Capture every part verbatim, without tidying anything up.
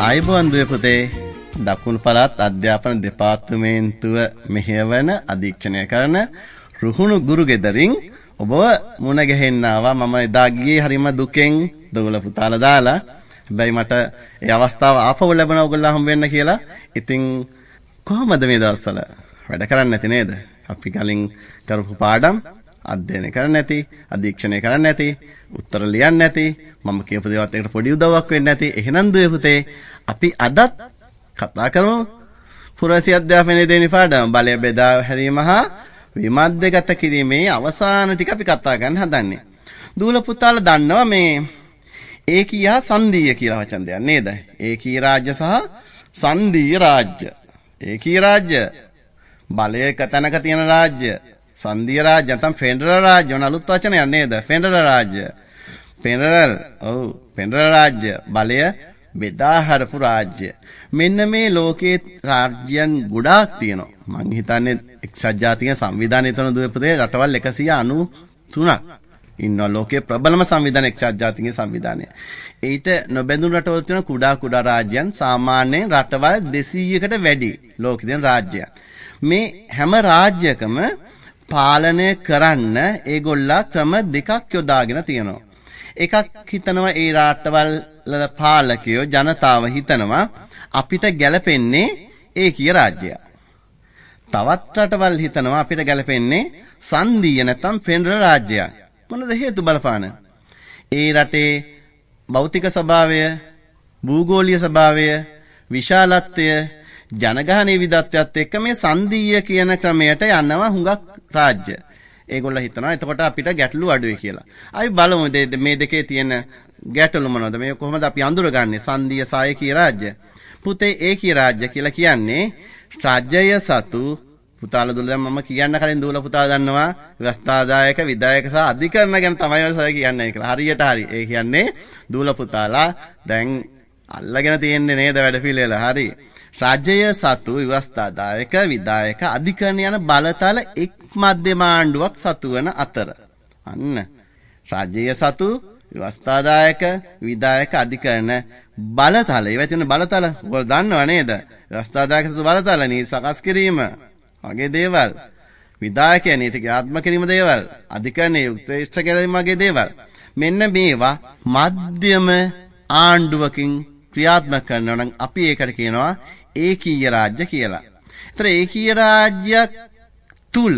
ආයුබෝවන් දුවේ පුතේ. දකුණු පළාත් අධ්‍යාපන දෙපාර්තමේන්තුව මෙහෙයවන අධීක්ෂණය කරන රුහුණු ගුරු ගෙදරින් ඔබව මුණ ගැහෙන්න ආවා. මම එදා ගියේ හරිම දුකෙන් දොගල පුතාලා දාලා. හැබැයි මට ඒ අවස්ථාව ආපහු ලැබුණා ඔයගොල්ලෝ හම්බ වෙන්න කියලා. ඉතින් කොහමද මේ දවස්වල වැඩ කරන්නේ නැති නේද? අපි කලින් කරපු පාඩම් අධ්‍යයනය කරන්නේ නැති, අධීක්ෂණය කරන්නේ නැති, උත්තර ලියන්නේ නැති, මම කියපු දේවත් එකට පොඩි උදව්වක් වෙන්නේ නැති. එහෙනම් දුවේ පුතේ අපි අදත් කතා කරමු පුරවැසි අධ්‍යාපනයේ දෙවෙනි පාඩම බලය බෙදා හැරීම හා විමධ්‍යගත කිරීමේ අවසාන ටික අපි කතා ගන්න හදන්නේ. දූල පුතාලා දන්නවා මේ ඒකීය සංදීය කියලා වචන දෙයක් නේද? ඒකී රාජ්‍ය සහ සංදීය රාජ්‍ය. ඒකී රාජ්‍ය බලය එක තැනක තියෙන රාජ්‍ය. සංදීය රාජ්‍ය නැත්නම් ෆෙඩරල් රාජ්‍ය වන අලුත් වචනයක් නේද? ෆෙඩරල් රාජ්‍ය. ෆෙඩරල් ඔව් ෆෙඩරල් රාජ්‍ය බලය බෙදා හරපු රාජ්‍ය. මෙන්න මේ ලෝකයේ රාජ්‍යයන් ගොඩාක් තියෙනවා. මං හිතන්නේ එක්සත් ජාතික සංවිධානයේ තන දුවපතේ රටවල් එකසිය අනූ තුනක් ඉන්නවා. ලෝකයේ ප්‍රබලම සංවිධානය එක්සත් ජාතික සංවිධානය. ඊට නොබැඳුණු රටවල් තියෙන කුඩා කුඩා රාජ්‍යයන් සාමාන්‍යයෙන් රටවල් දෙසීයකට වැඩි ලෝකෙ තියෙන රාජ්‍යයන්. මේ හැම රාජ්‍යකම පාලනය කරන්න ඒගොල්ලා ක්‍රම දෙකක් යොදාගෙන තියෙනවා. එකක් හිතනවා ඒ රටවල් වල පාලකයෝ ජනතාව හිතනවා අපිට ගැලපෙන්නේ ඒකීය රාජ්‍යය. තවත් රටවල් හිතනවා අපිට ගැලපෙන්නේ සංදීය නැත්නම් ෆෙඩරල් රාජ්‍යය. මොනද හේතු බලපාන? ඒ රටේ භෞතික ස්වභාවය, භූගෝලීය ස්වභාවය, විශාලත්වය, ජනගහනයේ විදත්වයත් එක්ක මේ සංදීය කියන ක්‍රමයට යනවා හුඟක් රාජ්‍ය. ඒගොල්ලෝ හිතනවා එතකොට අපිට ගැටලු අඩුයි කියලා. අපි බලමු මේ දෙකේ තියෙන ගැටලු මොනවද? මේ කොහොමද අපි අඳුරගන්නේ සංදීය සහ ඒකීය රාජ්‍ය? පුතේ ඒකීය රාජ්‍ය කියලා කියන්නේ රාජ්‍යය සතු පුතාලා දුල දැන් මම කියන්න කලින් දුල පුතාලා දන්නවා ව්‍යවස්ථාදායක විධායක සහ අධිකරණ ගැන තමයි ඔය කියන්නේ කියලා. හරියට හරි. ඒ කියන්නේ දුල පුතාලා දැන් අල්ලගෙන තියෙන්නේ නේද වැඩ පිළිවෙල. හරි. රාජ්‍යය සතු ව්‍යවස්ථාදායක විධායක අධිකරණ යන බලතල එක් මධ්‍යම ආණ්ඩුවක් සතු වන අතර අන්න රාජ්‍යය සතු ව්‍යවස්ථාදායක විධායක අධිකරණ බලතල ඒවා තියෙන බලතල ඔයගොල්ලෝ දන්නව නේද? ව්‍යවස්ථාදායක සතු බලතල නීති සකස් කිරීම වගේ දේවල්, විධායකය නීති ක්‍රියාත්මක කිරීම දේවල්, අධිකරණ යුක්තේෂ්ඨ කිරීම වගේ දේවල්. මෙන්න මේවා මධ්‍යම ආණ්ඩුවකින් ක්‍රියාත්මක කරනවා නම් අපි ඒකට කියනවා ඒකීය රාජ්‍ය කියලා. ඒතර ඒකීය රාජ්‍යයක් තුල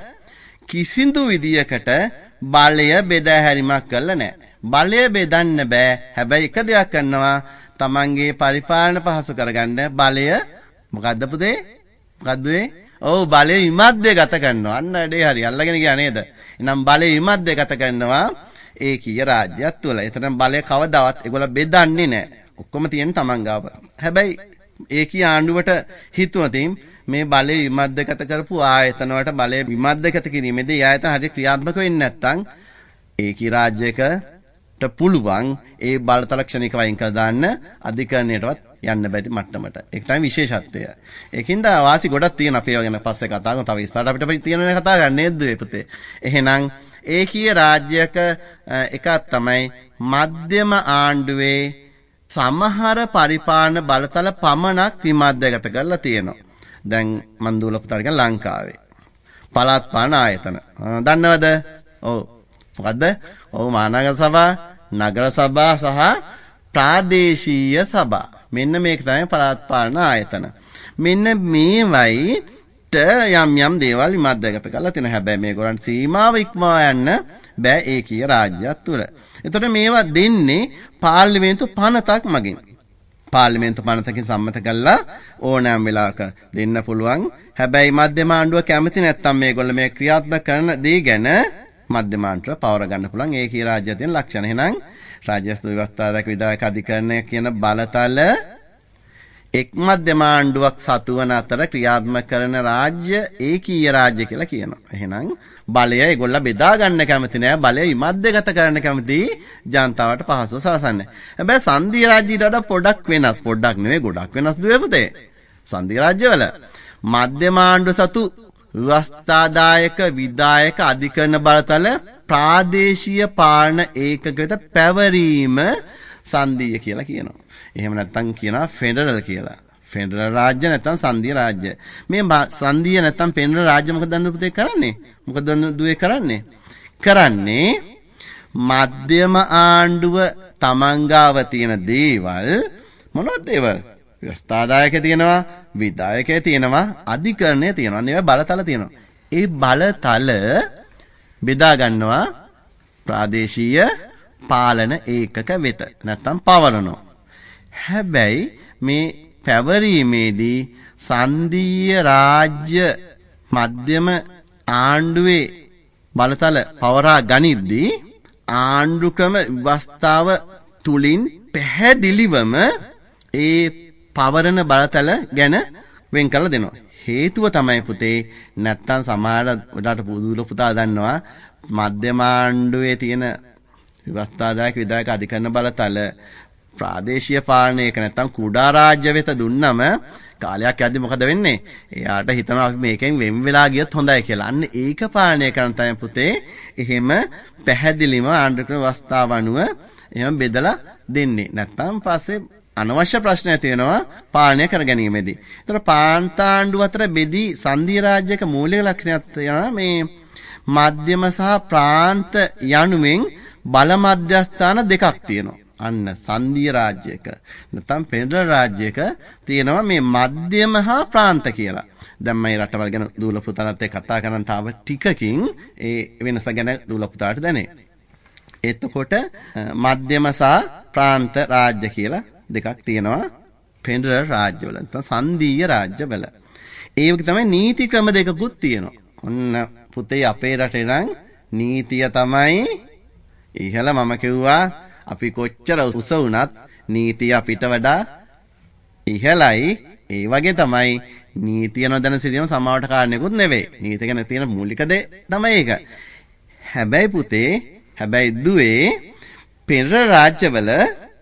කිසිදු විදියකට බලය බෙදා හැරීමක් කරලා නැහැ. බලය බෙදන්න බෑ. හැබැයි එක දෙයක් කරනවා තමන්ගේ පරිපාලන පහසු කරගන්න බලය මොකද්ද පුතේ? මොකද්ද වේ? ඔව් බලය විමධ්‍යගත කරනවා. අන්න වැඩේ හරි. අල්ලගෙන ගියා නේද? එහෙනම් බලය විමධ්‍යගත කරනවා ඒකීය රාජ්‍යයක් තුල. එතන බලය කවදාවත් ඒගොල්ලෝ බෙදන්නේ නැහැ. ඔක්කොම තියෙන තමන් ගාව. හැබැයි ඒකී ආණ්ඩුවට හිතුවතින් මේ බලය විමධ්‍යගත කරපු ආයතන වලට බලය විමධ්‍යගත කිරීමේදී ආයතන හරියට ක්‍රියාත්මක වෙන්නේ නැත්නම් ඒකී රාජ්‍යයකට පුළුවන් ඒ බලතල ක්ෂණික වයින් කර දාන්න අධිකරණයටවත් යන්න බැරි මට්ටමට. ඒක තමයි විශේෂත්වය. ඒකින්ද වාසි ගොඩක් තියෙන අපි ඒවා ගැන පස්සේ කතා කරමු. තව ඉස්සරහට අපිට තියෙන කතා ගන්න නේද පුතේ? එහෙනම් ඒකීය රාජ්‍යයක එකක් තමයි මධ්‍යම ආණ්ඩුවේ සමහර පරිපාලන බලතල පමණක් විමධ්‍යගත කරලා තියෙනවා. දැන් මන් දුල පුතාලා කියන ලංකාවේ පළාත් පාලන ආයතන දන්නවද? ඔව්. මොකද්ද? ඔව් මහනගර සභා, නගර සභා සහ ප්‍රාදේශීය සභා. මෙන්න මේක තමයි පළාත් පාලන ආයතන. මෙන්න මේවයිට යම් යම් දේවල් විමධ්‍යගත කරලා තියෙනවා. හැබැයි මේගොල්ලන් සීමාව ඉක්මවා යන්න බෑ ඒකීය රාජ්‍යයක් තුල. එතකොට මේවා දෙන්නේ පාර්ලිමේන්තු පනතක් මගින්. පාර්ලිමේන්තු පනතකින් සම්මත කළා ඕනෑම වෙලාවක දෙන්න පුළුවන්. හැබැයි මධ්‍යම ආණ්ඩුව කැමති නැත්නම් මේගොල්ලෝ මේ ක්‍රියාත්මක කරන දේ ගැන මධ්‍යම ආණ්ඩුව පවර ගන්න පුළුවන්. ඒකී රාජ්‍යය තියෙන ලක්ෂණ. එහෙනම් රාජ්‍ය ව්‍යවස්ථාදායක විධායක අධිකරණය කියන බලතල එක් මධ්‍යම ආණ්ඩුවක් සතු වන අතර ක්‍රියාත්මක කරන රාජ්‍ය ඒකීය රාජ්‍ය කියලා කියනවා. එහෙනම් බලය ඒගොල්ලෝ බෙදා ගන්න කැමති නෑ. බලය විමධ්‍යගත කරන්න කැමති ජනතාවට පහසුව සලසන්නේ. හැබැයි සංධීය රාජ්‍යයට වඩා පොඩක් වෙනස්. පොඩක් නෙවෙයි ගොඩක් වෙනස් දුවේ පුතේ. සංධීය රාජ්‍යවල මධ්‍යම ආණ්ඩුව සතු ව්‍යවස්ථාදායක විධායක අධිකරණ බලතල ප්‍රාදේශීය පාලන ඒකකයට පැවරීම සංධීය කියලා කියනවා. එහෙම නැත්නම් කියනවා ෆෙඩරල් කියලා. ෆෙඩරල් රාජ්‍ය නැත්නම් සංධීය රාජ්‍ය. මේ සංධීය නැත්නම් ෆෙඩරල් රාජ්‍ය මොකද දන්නු පුතේ කරන්නේ? මොකද දුවේ කරන්නේ? කරන්නේ මධ්‍යම ආණ්ඩුව තමන්ගාව තියෙන දේවල් මොනවද දේවල්? ව්‍යවස්ථාදායක තියෙනවා, විධායකය තියෙනවා, අධිකරණය තියෙනවා. අනේ බලතල තියෙනවා. ඒ බලතල බෙදා ගන්නවා ප්‍රාදේශීය පාලන ඒකක වෙත. නැත්නම් පවරනවා. හැබැයි මේ පැවරීමේදී සංධීය රාජ්‍ය මධ්‍යම ආණ්ඩුවේ බලතල පවරා ගනිද්දී ආණ්ඩු ක්‍රම ව්‍යවස්ථාව තුලින් පැහැදිලිවම ඒ පවරන බලතල ගැන වෙන් කරලා දෙනවා. හේතුව තමයි පුතේ නැත්තම් සමහර උඩට පුදුල පුතා දන්නවා මධ්‍යම ආණ්ඩුවේ තියෙන ව්‍යවස්ථාදායක විධායක අධිකරණ බලතල ප්‍රාදේශීය පාලනයක නැත්තම් කුඩා රාජ්‍ය වෙත දුන්නම කාලයක් යද්දි මොකද වෙන්නේ? එයාට හිතනවා අපි මේකෙන් වෙන් වෙලා ගියොත් හොඳයි කියලා. අන්න ඒක පාලනය කරන තමයි පුතේ එහෙම පැහැදිලිම ආණ්ඩු ක්‍රම ව්‍යවස්ථාව අනුව එහෙම බෙදලා දෙන්නේ. නැත්තම් පස්සේ අනවශ්‍ය ප්‍රශ්න ඇති වෙනවා පාලනය කර ගැනීමේදී. ඒතර පාන්තාණ්ඩු අතර බෙදී සංධීය රාජ්‍යයක මූලික ලක්ෂණයක් තියෙනවා මේ මධ්‍යම සහ ප්‍රාන්ත යනුවෙන් බල මධ්‍යස්ථාන දෙකක් තියෙනවා. අන්න සංධීය රාජ්‍යයක නැත්නම් ෆෙඩරල් රාජ්‍යයක තියෙනවා මේ මධ්‍යම හා ප්‍රාන්ත කියලා. දැන් මේ රටවල් ගැන දූල පුතාලත් එක්ක කතා කරන තාම ටිකකින් ඒ වෙනස ගැන දූල පුතාට දැනේ. එතකොට මධ්‍යම සහ ප්‍රාන්ත රාජ්‍ය කියලා දෙකක් තියෙනවා ෆෙඩරල් රාජ්‍යවල නැත්නම් සංධීය රාජ්‍යවල. ඒ වගේ තමයි නීති ක්‍රම දෙකකුත් තියෙනවා. ඔන්න පුතේ අපේ රටේ නම් නීතිය තමයි ඉහළ මම කිව්වා අපි කොච්චර උස වුණත් නීතිය අපිට වඩා ඉහළයි. ඒ වගේ තමයි නීතිය නොදැන සිටීම සමාවට කාරණේකුත් නෙවෙයි. නීතිය ගැන තියෙන මූලික දේ තමයි ඒක. හැබැයි පුතේ හැබැයි දුවේ ෆෙඩරල් රාජ්‍යවල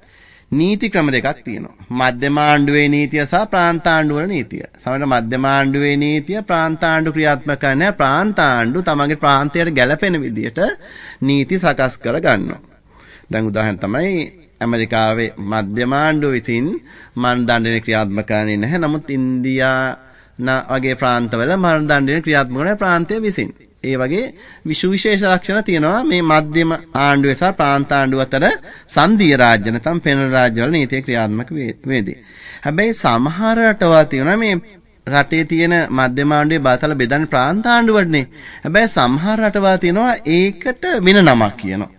නීති ක්‍රම දෙකක් තියෙනවා. මධ්‍යම ආණ්ඩුවේ නීතිය සහ ප්‍රාන්ත ආණ්ඩුවල නීතිය. සමහර මධ්‍යම ආණ්ඩුවේ නීතිය ප්‍රාන්ත ආණ්ඩු ක්‍රියාත්මක කරන ප්‍රාන්ත ආණ්ඩු තමගේ ප්‍රාන්තයට ගැළපෙන විදිහට නීති සකස් කර ගන්නවා. දැන් උදාහරණ තමයි ඇමරිකාවේ මධ්‍යම ආණ්ඩුව විසින් මරණ දඬුවම ක්‍රියාත්මක කරන්නේ නැහැ. නමුත් ඉන්දියානා වගේ ප්‍රාන්තවල මරණ දඬුවම ක්‍රියාත්මක කරන ප්‍රාන්තය විසින්. ඒ වගේ විශේෂ ලක්ෂණ තියෙනවා මේ මධ්‍යම ආණ්ඩුවේ සහ ප්‍රාන්ත ආණ්ඩුව අතර සංධීය රාජ්‍ය නැත්නම් ෆෙඩරල් රාජ්‍යවල නීතිය ක්‍රියාත්මක වේදී. හැබැයි සමහර රටවල් තියෙනවා මේ රටේ තියෙන මධ්‍යම ආණ්ඩුවේ බලතල බෙදන්නේ ප්‍රාන්ත ආණ්ඩුවටනේ. හැබැයි සමහර රටවල් තියෙනවා ඒකට වෙන නමක් කියනවා.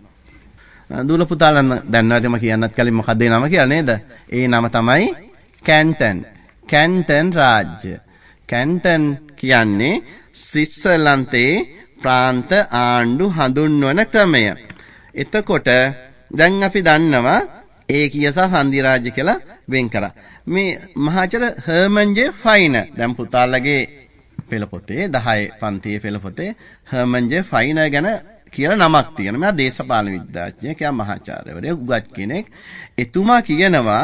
දූල පුතාලන් දන්නවද මම කියන්නත් කලින් මොකක්ද ඒ නම කියලා නේද? ඒ නම තමයි කැන්ටන්. කැන්ටන් රාජ්‍ය. කැන්ටන් කියන්නේ ස්විට්සර්ලන්තයේ ප්‍රාන්ත ආණ්ඩු හඳුන්වන ක්‍රමය. එතකොට දැන් අපි දන්නවා ඒකීය සහ සංධීය රාජ්‍ය කියලා වෙන් කරා. මේ මහාචාර්ය හර්මන් ජේ ෆයිනර් දැන් පුතාලගේ පෙළ පොතේ දහය පන්තියේ පෙළ පොතේ හර්මන් ජේ ෆයිනර් ගැන කියලා නමක් තියෙනවා. මෙයා දේශපාලන විද්‍යාඥයෙක්, එයා මහාචාර්යවරයෙක්, උගත් කෙනෙක්. එතුමා කියනවා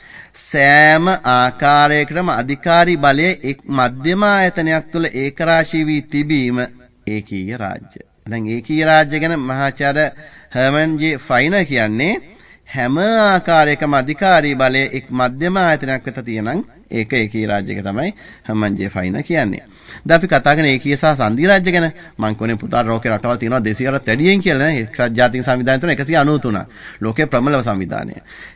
සෑම ආකාරයකටම අධිකාරී බලය එක් මධ්‍යම ආයතනයක් තුළ ඒකරාශී වී තිබීම ඒකීය රාජ්‍ය. දැන් ඒකීය රාජ්‍ය ගැන මහාචාර්ය හර්මන් ජේ ෆයිනර් කියන්නේ හැම ආකාරයකම අධිකාරී බලය එක් මධ්‍යම ආයතනයක් වෙත තියෙනනම් ඒක ඒකීය රාජ්‍යක තමයි හර්මන් ජේ ෆයිනර් කියන්නේ. දැන් අපි කතා කරන ඒකීය සහ සංධීය රාජ්‍ය ගැන මම කියන්නේ පුතා ලෝකේ රටවල් තියෙනවා දෙසීයකට වැඩියෙන් කියලා නේ. එක්සත් ජාතික සංවිධානය තුන එකසිය අනූතුනක්. ලෝකේ ප්‍රබලම සංවිධානය.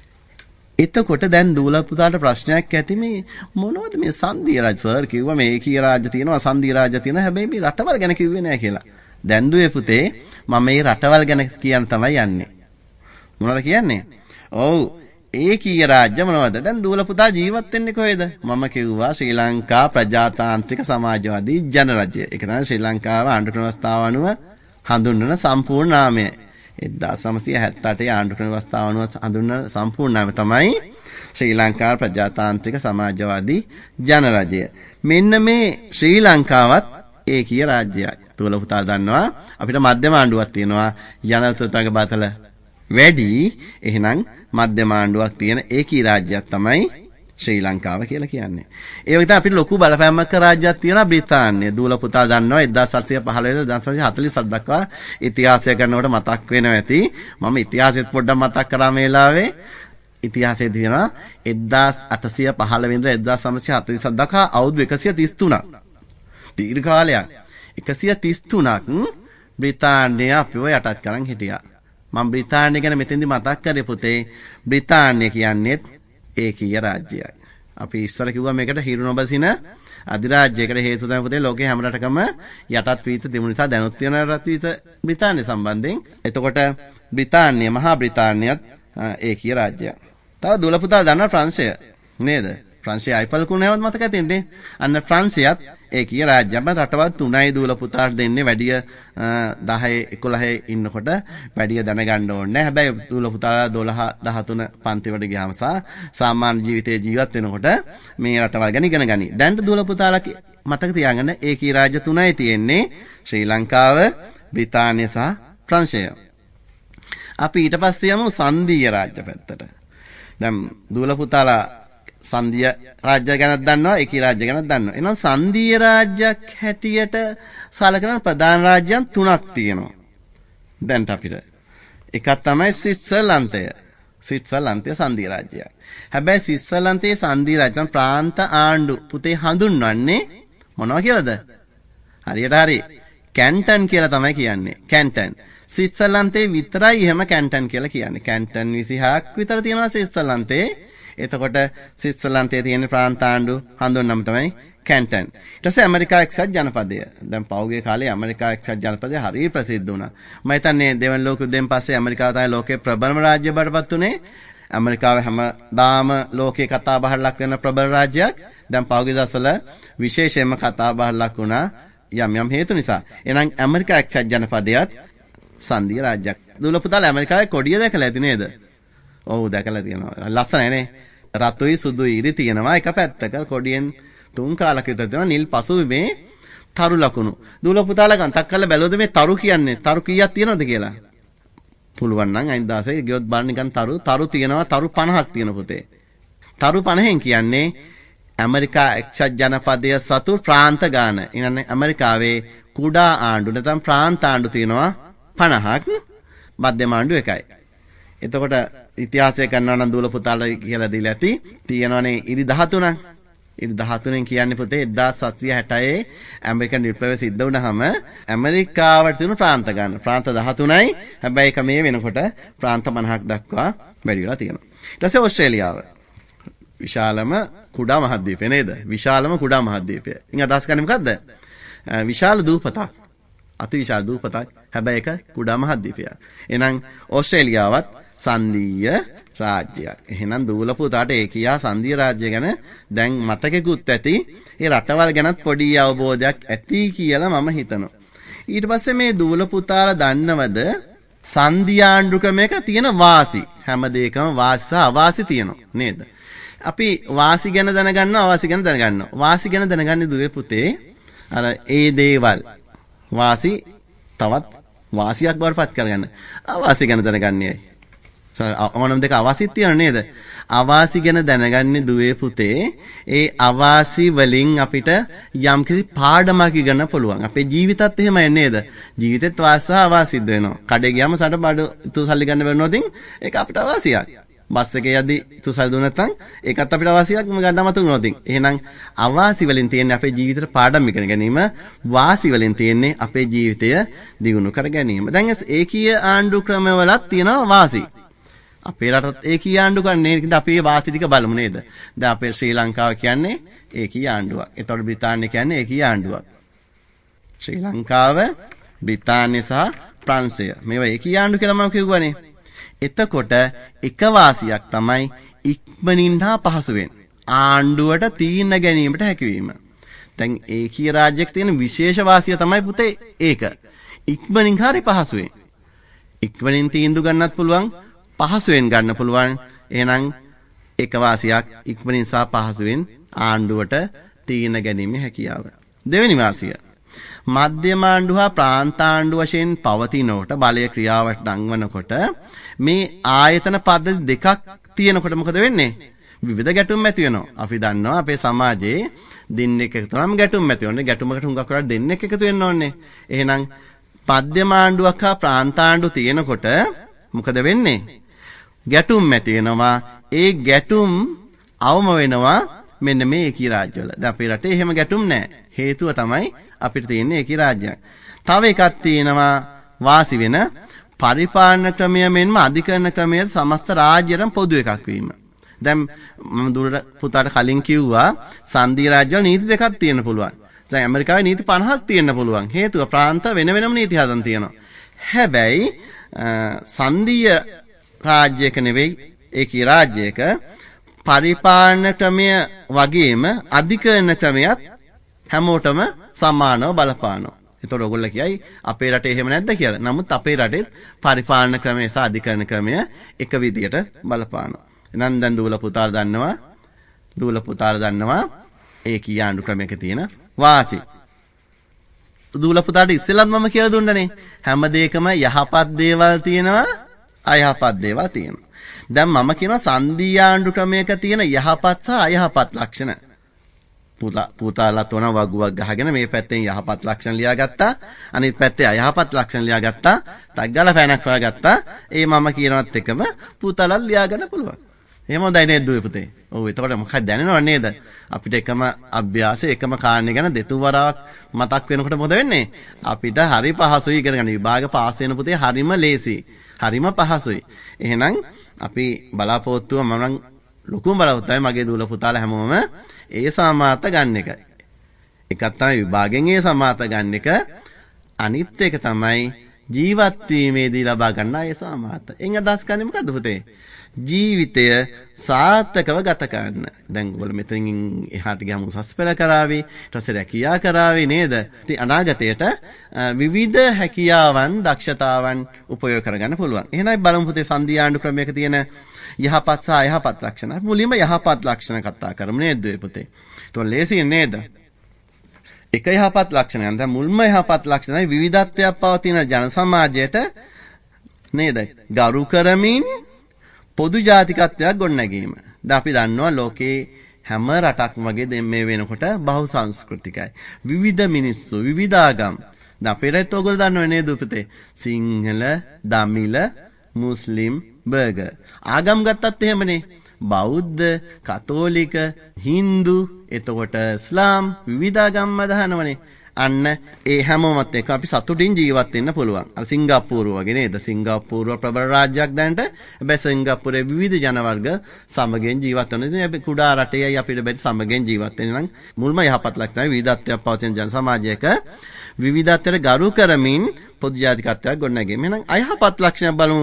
එතකොට දැන් දූල පුතාට ප්‍රශ්නයක් ඇති මේ මොනවද මේ සංධීය රාජ්‍ය සර් කිව්වා මේ ඒකීය රාජ්‍ය තියෙනවා සංධීය රාජ්‍ය තියෙනවා හැබැයි මේ රටවල් ගැන කිව්වේ නෑ කියලා. දැන් දුවේ පුතේ මම මේ රටවල් ගැන කියන්න තමයි යන්නේ. මොනවද කියන්නේ? ඔව් ඒකීය රාජ්‍ය මොනවද? දැන් දූල පුතා ජීවත් වෙන්නේ කොහෙද? මම කිව්වා ශ්‍රී ලංකා ප්‍රජාතාන්ත්‍රික සමාජවාදී ජනරාජ්‍ය. ඒක තමයි ශ්‍රී ලංකාව ආණ්ඩු ක්‍රම ව්‍යවස්ථාව අනුව හඳුන්වන සම්පූර්ණ නාමය. එක්දාස් නවසිය හැත්තෑ අටේ ආණ්ඩු ක්‍රම ව්‍යවස්ථාව අනුව හඳුන්වන සම්පූර්ණ නාමය තමයි ශ්‍රී ලංකා ප්‍රජාතාන්ත්‍රික සමාජවාදී ජනරාජ්‍ය. මෙන්න මේ ශ්‍රී ලංකාවත් ඒකීය රාජ්‍යයක්. දූල පුතා දන්නවා අපිට මධ්‍යම ආණ්ඩුවක් තියෙනවා ජනතෘත්වක බතල වැඩි. එහෙනම් මධ්‍යම ආණ්ඩුවක් තියෙන ඒකීය රාජ්‍යයක් තමයි ශ්‍රී ලංකාව කියලා කියන්නේ. ඒ වගේ තමයි අපිට ලොකු බලපෑමක් රාජ්‍යයක් තියෙනවා බ්‍රිතාන්‍ය. දූල පුතා දන්නවා එක්දාස් අටසිය පහළොව ඉඳලා එක්දාස් අටසිය හතළිස් අට දක්වා ඉතිහාසය කරනකොට මතක් වෙනවා ඇති. මම ඉතිහාසෙත් පොඩ්ඩක් මතක් කරා මේ වෙලාවේ. ඉතිහාසයේ තියෙනවා එක්දාස් අටසිය පහළොව ඉඳලා එක්දාස් නවසිය හතළිස් දක්වා අවුරුදු එකසිය තිස් තුනක්. දීර්ඝ කාලයක්. එකසිය තිස් තුනක් බ්‍රිතාන්‍යය අපිව යටත් කරන් හිටියා. මම බ්‍රිතාන්‍ය ගැන මෙතෙන්දි මතක් කරේ පුතේ බ්‍රිතාන්‍ය කියන්නේත් ඒකීය රාජ්‍යයක්. අපි ඉස්සර කිව්වා මේකට හිරු නොබසින අධිරාජ්‍යයකට හේතු තමයි පුතේ ලෝකේ හැම රටකම යටත් වීත තිබුණ නිසා දැනුත් තියෙන රට වීත බ්‍රිතාන්‍ය සම්බන්ධයෙන්. එතකොට බ්‍රිතාන්‍ය මහා බ්‍රිතාන්‍යත් ඒකීය රාජ්‍යයක්. තව දුල පුතා දන්නා ප්‍රංශය නේද? ප්‍රංශය අයිපල් කුණේවත් මතක ඇතින්නේ. අන්න ප්‍රංශයත් ඒකීය රාජ්‍යයක්. රටවල් තුනයි දුල පුතාට දෙන්නේ වැඩිය දහ එකොළහ ඉන්නකොට වැඩිය දැනගන්න ඕනේ නැහැ. හැබැයි දුල පුතාලා දොළහ දහතුන පන්ති වලට ගියාම සාමාන්‍ය ජීවිතේ ජීවත් වෙනකොට මේ රටවල් ගැන ඉගෙන ගනි. දැන් දුල පුතාලා මතක තියාගන්න ඒකීය රාජ්‍ය තුනයි තියෙන්නේ. ශ්‍රී ලංකාව, බ්‍රිතාන්‍ය සහ ප්‍රංශය. අපි ඊට පස්සේ යමු සංධීය රාජ්‍ය පැත්තට. දැන් දුල පුතාලා සංධීය රාජ්‍ය ගැනත් දන්නවා ඒකී රාජ්‍ය ගැනත් දන්නවා. එහෙනම් සංධීය රාජ්‍යයක් හැටියට සලකන ප්‍රධාන රාජ්‍යයන් තුනක් තියෙනවා. දැන්ට අපිට එකක් තමයි ස්විට්සර්ලන්තය. ස්විට්සර්ලන්තය සංධීය රාජ්‍යයක්. හැබැයි ස්විට්සර්ලන්තයේ සංධීය රාජ්‍යයන් ප්‍රාන්ත ආණ්ඩු පුතේ හඳුන්වන්නේ මොනවා කියලාද? හරියට හරි. කැන්ටන් කියලා තමයි කියන්නේ. කැන්ටන්. ස්විට්සර්ලන්තේ විතරයි එහෙම කැන්ටන් කියලා කියන්නේ. කැන්ටන් විසිහයක් විතර තියෙනවා ස්විට්සර්ලන්තේ. එතකොට ස්විට්සර්ලන්තයේ තියෙන ප්‍රාන්ත ආණ්ඩු හඳුන්වනම තමයි කැන්ටන්. ඊට පස්සේ ඇමරිකා එක්සත් ජනපදය. දැන් පහුගිය කාලේ ඇමරිකා එක්සත් ජනපදය හරිය ප්‍රසිද්ධ වුණා. මම හිතන්නේ දෙවන ලෝක යුද්ධයෙන් පස්සේ ඇමරිකාව තමයි ලෝකේ ප්‍රබලම රාජ්‍ය බවටපත් උනේ. ඇමරිකාව හැමදාම ලෝකේ කතා බහට ලක් වෙන ප්‍රබල රාජ්‍යයක්. දැන් පහුගිය දවස්වල විශේෂයෙන්ම කතා බහට ලක් වුණා යම් යම් හේතු නිසා. එහෙනම් ඇමරිකා එක්සත් ජනපදයත් සංධීය රාජ්‍යයක්. දුල පුතාලා ඇමරිකාවේ කොඩිය දැකලා ඇති නේද? ඔව් දැකලා තියෙනවා. ලස්සනයි නේ. රතුයි සුදුයි ඉරි තියෙනවා එක පැත්තක කොඩියෙන් තුන් කාලක විතර තියෙනවා නිල් පසුබිමේ තරු ලකුණු. දුල පුතාලා ගන්තක් කරලා බැලුවද මේ තරු කියන්නේ තරු කීයක් තියෙනවද කියලා? පුළුවන් නම් අයින් දාසේ ගියොත් බලන්න නිකන් තරු තරු තියෙනවා තරු පනහක් තියෙන පුතේ. තරු පනහෙන් කියන්නේ ඇමරිකා එක්සත් ජනපදයේ සතු ප්‍රාන්ත ගාන. ඉන්නේ ඇමරිකාවේ කුඩා ආණ්ඩු නැත්නම් ප්‍රාන්ත ආණ්ඩු තියෙනවා පනහක් මධ්‍යම ආණ්ඩු එකයි. එතකොට ඉතිහාසය කරනවා නම් දුල පුතාලා කියලා දීලා ඇති තියෙනවනේ ඉරි දහතුනක්. ඉරි දහතුනෙන් කියන්නේ පුතේ එක්දාස් හත්සිය හැටයි ඇමරිකන් විප්ලවය සිද්ධ වුණාම ඇමරිකාවට තියෙන ප්‍රාන්ත ගන්න. ප්‍රාන්ත දහතුනයි. හැබැයි ඒක මේ වෙනකොට ප්‍රාන්ත පනහක් දක්වා වැඩි වෙලා තියෙනවා. ඊට පස්සේ ඕස්ට්‍රේලියාව. විශාලම කුඩා මහද්වීපය නේද? විශාලම කුඩා මහද්වීපය. ඉතින් අදහස් කරන්නේ මොකද්ද? විශාල දූපතක්. අති විශාල දූපතක්. හැබැයි ඒක කුඩා මහද්වීපයක්. එහෙනම් ඕස්ට්‍රේලියාවත් සංධීය රාජ්‍යයක්. එහෙනම් දූල පුතාට ඒකියා සංධීය රාජ්‍ය ගැන දැන් මතකෙකුත් ඇති. ඒ රටවල් ගැනත් පොඩි අවබෝධයක් ඇති කියලා මම හිතනවා. ඊට පස්සේ මේ දූල පුතාලා දන්නවද සංධීය ආණ්ඩු ක්‍රමයක තියෙන වාසි හැම දෙයකම වාසි සහ අවාසි තියෙනවා නේද? අපි වාසි ගැන දැනගන්නවා අවාසි ගැන දැනගන්නවා. වාසි ගැන දැනගන්නේ දුවේ පුතේ අර ඒ දේවල් වාසි තවත් වාසියක් බවට පත් කරගන්න. අවාසි ගැන දැනගන්නේ ඕනම් දෙක අවාසිත් තියෙන නේද? අවාසි ගැන දැනගන්නේ දුවේ පුතේ ඒ අවාසි වලින් අපිට යම්කිසි පාඩමක් ඉගෙන පුළුවන්. අපේ ජීවිතත් එහෙමයි නේද? ජීවිතෙත් වාසස අවාසිද වෙනවා. කඩේ ගියාම සඩ බඩ ඉතු සල්ලි ගන්න බැරිනොත් ඒක අපිට අවාසියක්. බස් එකේ යද්දි ඉතු සල්ලි දුන්න නැත්නම් ඒකත් අපිට අවාසියක් ගන්න මතු වුණොත්. එහෙනම් අවාසි වලින් තියෙන්නේ අපේ ජීවිතේට පාඩම් ඉගෙන ගැනීම. වාසි වලින් තියෙන්නේ අපේ ජීවිතය දියුණු කර ගැනීම. දැන් ඒකීය ආණ්ඩු ක්‍රමවලත් තියෙනවා වාසි. අපේ රටත් ඒකීය ආණ්ඩු ගන්නේ නේද? අපි මේ වාසි ටික බලමු නේද? දැන් අපේ ශ්‍රී ලංකාව කියන්නේ ඒකීය ආණ්ඩුවක්. ඒතකොට බ්‍රිතාන්‍ය කියන්නේ ඒකීය ආණ්ඩුවක්. ශ්‍රී ලංකාව, බ්‍රිතාන්‍ය සහ ප්‍රංශය. මේවා ඒකීය ආණ්ඩු කියලා මම කිව්වනේ. එතකොට එක වාසියක් තමයි ඉක්මනින් හා පහසුවෙන් ආණ්ඩුවට තීරණ ගැනීමට හැකියවීම. දැන් ඒකීය රාජ්‍යයක තියෙන විශේෂ වාසිය තමයි පුතේ ඒක. ඉක්මනින් හරි පහසුවෙන්. ඉක්මනින් තීන්දුව ගන්නත් පුළුවන්. පහසුවෙන් ගන්න පුළුවන්. එහෙනම් එක වාසියක් ඉක්මනින් සහ පහසුවෙන් ආණ්ඩුවට තීරණ ගැනීමේ හැකියාව. දෙවෙනි වාසිය මධ්‍යම ආණ්ඩුව හා ප්‍රාන්ත ආණ්ඩු වශයෙන් පවතිනකොට බලය ක්‍රියාවට නංවනකොට මේ ආයතන පද්ධති දෙකක් තියෙනකොට මොකද වෙන්නේ? විවිධ ගැටුම් ඇති වෙනවා. අපි දන්නවා අපේ සමාජයේ දෙන්නෙක් එකතු නම් ගැටුම් ඇති වෙනවා. ගැටුමකට හුඟක් කරලා දෙන්නෙක් එකතු වෙන්න ඕනේ. එහෙනම් මධ්‍යම ආණ්ඩුවක් හා ප්‍රාන්ත ආණ්ඩු තියෙනකොට මොකද වෙන්නේ? ගැටුම් ඇති වෙනවා. ඒ ගැටුම් අවම වෙනවා මෙන්න මේ ඒකී රාජ්‍යවල. දැන් අපේ රටේ එහෙම ගැටුම් නැහැ. හේතුව තමයි අපිට තියෙන්නේ ඒකී රාජ්‍යයක්. තව එකක් තියෙනවා වාසි වෙන පරිපාලන ක්‍රමය මෙන්ම අධිකරණ ක්‍රමය සමස්ත රාජ්‍යයටම පොදු එකක් වීම. දැන් මම දුරට පුතාට කලින් කිව්වා සංධී රාජ්‍යවල නීති දෙකක් තියෙන්න පුළුවන්. දැන් ඇමරිකාවේ නීති පනහක් තියෙන්න පුළුවන්. හේතුව ප්‍රාන්ත වෙන වෙනම නීති හදන් තියෙනවා. හැබැයි සංධීය රාජ්‍යයක නෙවෙයි ඒකී රාජ්‍යයක පරිපාලන ක්‍රමය වගේම අධිකරණ ක්‍රමයක් හැමෝටම සමානව බලපානවා. ඒතකොට ඔයගොල්ලෝ කියයි අපේ රටේ එහෙම නැද්ද කියලා. නමුත් අපේ රටෙත් පරිපාලන ක්‍රමය සහ අධිකරණ ක්‍රමය එක විදියට බලපානවා. එහෙනම් දැන් දූල පුතාලා දන්නවා දූල පුතාලා දන්නවා ඒකී ආණ්ඩු ක්‍රමයක තියෙන වාසි. දූල පුතාට ඉස්සෙල්ලත් මම කියලා දුන්නනේ හැම දෙයකම යහපත් දේවල් තියෙනවා අයහපත් දේවල් තියෙනවා. දැන් මම කියනවා සංධී ආණ්ඩු ක්‍රමයක තියෙන යහපත් සහ අයහපත් ලක්ෂණ. පුතා පුතාලත් උන වගුවක් ගහගෙන මේ පැත්තෙන් යහපත් ලක්ෂණ ලියාගත්තා අනිත් පැත්තේ අයහපත් ලක්ෂණ ලියාගත්තා ටක් ගාලා ෆෑනක් හොයාගත්තා. ඒ මම කියනවත් එකම පුතාලත් ලියාගන්න පුළුවන්. එහෙම හොඳයි නේද දුවේ පුතේ? ඔව් එතකොට මොකක්ද දැනෙනව නේද? අපිට එකම අභ්‍යාසය එකම කාරණේ ගැන දෙතුවරක් මතක් වෙනකොට මොකද වෙන්නේ? අපිට හරි පහසුයි ඉගෙන ගන්න. විභාග පාස් වෙන පුතේ හරිම ලේසි. හරිම පහසුයි. එහෙනම් අපි බලාපොරොත්තුව මම ලොකුම බලාපොරොත්තුවයි මගේ දූල පුතාලා හැමෝම ඒ සමාත ගන්න එක. එකක් තමයි විභාගෙන් ඒ සමාත ගන්න එක. අනිත් එක තමයි ජීවත් වීමේදී ලබා ගන්න ඒ සමාත. එන් අදහස් කරන්නේ මොකද්ද පුතේ? ජීවිතය සාර්ථකව ගත කරන්න. දැන් ඔයාලා මෙතනින් එහාට ගියාම උසස් පෙළ කරાવી, ඊට පස්සේ රැකියා කරાવી නේද? ඉතින් අනාගතයට විවිධ හැකියාවන්, දක්ෂතාවන් උපයෝග කරගන්න පුළුවන්. එහෙනම් බලමු පුතේ සංධී ආණ්ඩු ක්‍රමයක තියෙන යහපත් සහ අයහපත් ලක්ෂණ. මුලින්ම යහපත් ලක්ෂණ කතා කරමු නේද පුතේ? ඒක ලේසියෙන් නේද? එක යහපත් ලක්ෂණයක්. දැන් මුල්ම යහපත් ලක්ෂණයි විවිධත්වයක් පවතින ජන සමාජයට නේද? ගරු කරමින් පොදු ජාතිකත්වයක් ගොඩනැගීම. දැන් අපි දන්නවා ලෝකේ හැම රටක්ම වගේ දැන් මේ වෙනකොට බහු සංස්කෘතිකයි. විවිධ මිනිස්සු, විවිධ ආගම්. දැන් අපේ රටේ ඔයගොල්ලෝ දන්නව නේද පුතේ? සිංහල, දමිළ, මුස්ලිම්, බර්ගර්. ආගම් ගත්තත් එහෙමනේ. බෞද්ධ, කතෝලික, හින්දු, එතකොට ඉස්ලාම් විවිධ ආගම් අදහනවනේ. අන්න ඒ හැමෝමත් එක්ක අපි සතුටින් ජීවත් වෙන්න පුළුවන්. අර සිංගප්පූරුව වගේ නේද? සිංගප්පූරුව ප්‍රබල රාජ්‍යයක් දැනට. හැබැයි සිංගප්පූරේ විවිධ ජන වර්ග සමගින් ජීවත් වෙන. ඉතින් අපි කුඩා රටේයි අපිට බැරි සමගින් ජීවත් වෙන්න නම් මුල්ම යහපත් ලක්ෂණයි විවිධත්වයක් පවතින ජන සමාජයක විවිධත්වයට ගරු කරමින් පොදු ජාතිකත්වයක් ගොඩනැගීම. එහෙනම් අයහපත් ලක්ෂණ බලමු.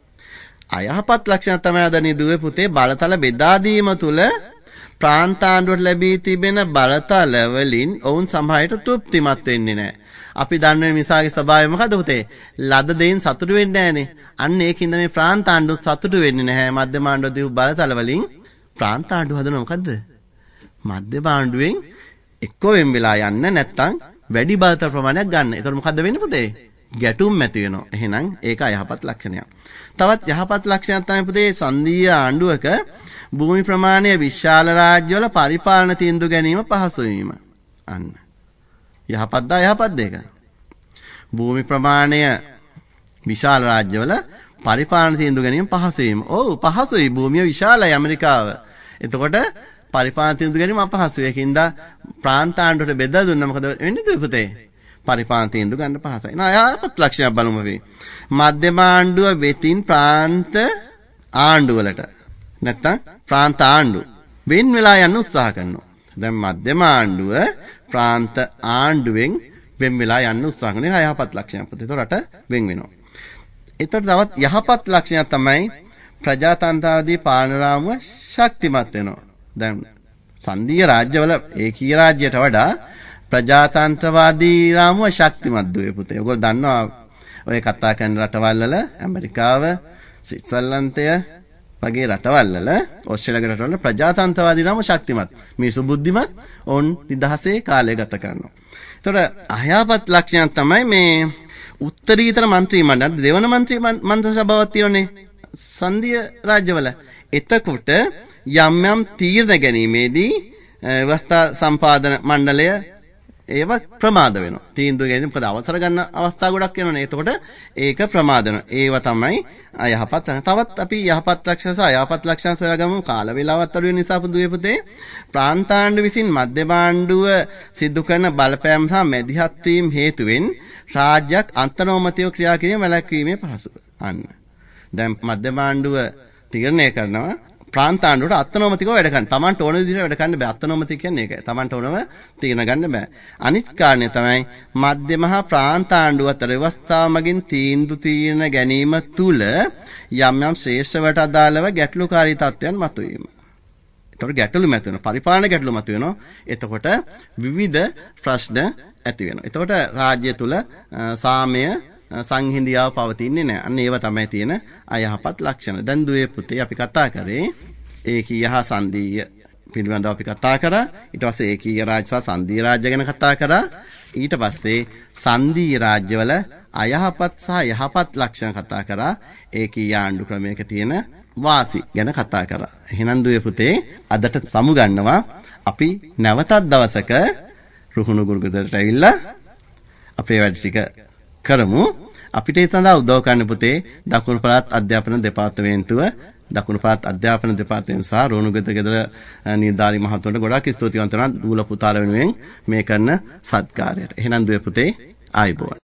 අයහපත් ලක්ෂණ තමයි අදනි දුවේ පුතේ බලතල බෙදා දීම තුල ප්‍රාන්තාණ්ඩුවට ලැබී තිබෙන බලතල වලින් ඔවුන් සමහරට තෘප්තිමත් වෙන්නේ නැහැ. අපි දන්නේ මිසාගේ ස්වභාවය මොකද පුතේ? ලද දෙයින් සතුටු වෙන්නේ නැහනේ. අන්න ඒකින්ද මේ ප්‍රාන්තාණ්ඩුව සතුටු වෙන්නේ නැහැ. මධ්‍යම ආණ්ඩුව දීපු බලතල වලින් ප්‍රාන්තාණ්ඩුව හදන මොකද්ද? මධ්‍යම ආණ්ඩුවෙන් එක්ක වෙන් වෙලා යන්න නැත්තම් වැඩි බලතල ප්‍රමාණයක් ගන්න. ඒතකොට මොකද්ද වෙන්නේ පුතේ? ගැටුම් ඇති වෙනවා. එහෙනම් ඒක යහපත් ලක්ෂණයක්. තවත් යහපත් ලක්ෂණයක් තමයි පුතේ සංධීය ආණ්ඩුවක භූමි ප්‍රමාණය විශාල රාජ්‍යවල පරිපාලන තීන්දුව ගැනීම පහසු වීම. අන්න. යහපත්ද යහපත් දෙක. භූමි ප්‍රමාණය විශාල රාජ්‍යවල පරිපාලන තීන්දුව ගැනීම පහසු වීම. ඔව් පහසුයි භූමිය විශාලයි ඇමරිකාව. එතකොට පරිපාලන තීන්දුව ගැනීම අපහසුයි. ඒකින්ද ප්‍රාන්ත ආණ්ඩුවට බෙදලා දුන්නා මොකද වෙන්නේ පුතේ? පරිපාලන තීන්දුව ගන්න පහසයි. නා යහපත් ලක්ෂණයක් බලමු අපි. මධ්‍යම ආණ්ඩුව වෙතින් ප්‍රාන්ත ආණ්ඩුවලට නැත්තම් ප්‍රාන්ත ආණ්ඩු වෙන් වෙලා යන්න උත්සාහ කරනවා. දැන් මධ්‍යම ආණ්ඩුව ප්‍රාන්ත ආණ්ඩුවෙන් වෙන් වෙලා යන්න උත්සාහ කරන එක යහපත් ලක්ෂණයක්. ඒතකොට රට වෙන් වෙනවා. ඒතකොට තවත් යහපත් ලක්ෂණයක් තමයි ප්‍රජාතන්ත්‍රවාදී පාලන රාමුව ශක්තිමත් වෙනවා. දැන් සංධීය රාජ්‍යවල ඒකීය රාජ්‍යයට වඩා ප්‍රජාතන්ත්‍රවාදී රාමුව ශක්තිමත් දුවේ පුතේ. ඔයගොල්ලෝ දන්නවා ඔය කතා කරන රටවල් වල ඇමරිකාව, ස්විට්සර්ලන්තය වගේ රටවල් වල ඕස්ට්‍රේලියාවේ රටවල් වල ප්‍රජාතන්ත්‍රවාදී රාමුව ශක්තිමත්. මිනිස්සු බුද්ධිමත් ඔවුන් නිදහසේ කාලය ගත කරනවා. ඒතර අයහපත් ලක්ෂණයක් තමයි මේ උත්තරීතර മന്ത്രി මණ්ඩල දෙවන മന്ത്രി මන්ත්‍රී සභාවක් තියෙන්නේ සංධීය රාජ්‍යවල. එතකොට යම් යම් තීරණ ගැනීමේදී ව්‍යවස්ථා සම්පාදන මණ්ඩලය ඒව ප්‍රමාද වෙනවා. තීන්දුව ගැනීම මොකද අවසර ගන්න අවස්ථා ගොඩක් වෙනවනේ. එතකොට ඒක ප්‍රමාද වෙනවා. ඒව තමයි අයහපත්. තවත් අපි යහපත් ලක්ෂණ සහ අයහපත් ලක්ෂණ සොයාගමු. කාල වේලාවත් අඩු වෙන නිසා පුදුවේ පුතේ ප්‍රාන්තාණ්ඩු විසින් මධ්‍යම ආණ්ඩුව සිදු කරන බලපෑම් සහ මැදිහත් වීම හේතුවෙන් රාජ්‍යයක් අන්තර්නෝමතිව ක්‍රියා කිරීම වැළැක්වීමේ පහසුව. අන්න. දැන් මධ්‍යම ආණ්ඩුව තීරණය කරනවා ප්‍රාන්තාණ්ඩුවට අත්නෝමතිකව වැඩ කරන්න. Tamanට ඕන විදිහට වැඩ කරන්න බෑ. අත්නෝමතික කියන්නේ ඒකයි. Tamanට ඕනම තීරණ ගන්න බෑ. අනිත් කාරණේ තමයි මධ්‍යම හා ප්‍රාන්තාණ්ඩුව අතර ව්‍යවස්ථාව මගින් තීන්දුව තීරණ ගැනීම තුල යම් යම් ශ්‍රේෂ්ඨවට අදාළව ගැටලුකාරී තත්ත්වයන් මතුවීම. ඒතකොට ගැටලු මත වෙනවා. පරිපාලන ගැටලු මත වෙනවා. එතකොට විවිධ ප්‍රශ්න ඇති වෙනවා. එතකොට රාජ්‍ය තුල සාමය සංහිඳියාව පවතින්නේ නැහැ. අන්න ඒව තමයි තියෙන අයහපත් ලක්ෂණ. දැන් දුවේ පුතේ අපි කතා කරේ ඒකීය හා සංදීය පිළිබඳව අපි කතා කරා. ඊට පස්සේ ඒකීය රාජ්‍ය සහ සංදීය රාජ්‍ය ගැන කතා කරා. ඊට පස්සේ සංදීය රාජ්‍යවල අයහපත් සහ යහපත් ලක්ෂණ කතා කරා. ඒකීය ආණ්ඩු ක්‍රමයක තියෙන වාසි ගැන කතා කරා. එහෙනම් දුවේ පුතේ අදට සමුගන්නවා අපි නැවතත් දවසක රුහුණු ගුරුගෙදරට ඇවිල්ලා අපේ වැඩ ටික කරමු. අපිට ඒ සඳහා උදව් කරන්න පුතේ දකුණු පළාත් අධ්‍යාපන දෙපාර්තමේන්තුව දකුණු පළාත් අධ්‍යාපන දෙපාර්තමේන්තුව සහ රෝණුගෙදර ගෙදර නිලධාරි මහතුන්ට ගොඩාක් ස්තුතිවන්ත වෙනවා දූල පුතාලා වෙනුවෙන් මේ කරන සත්කාරයට. එහෙනම් දුවේ පුතේ ආයුබෝවන්.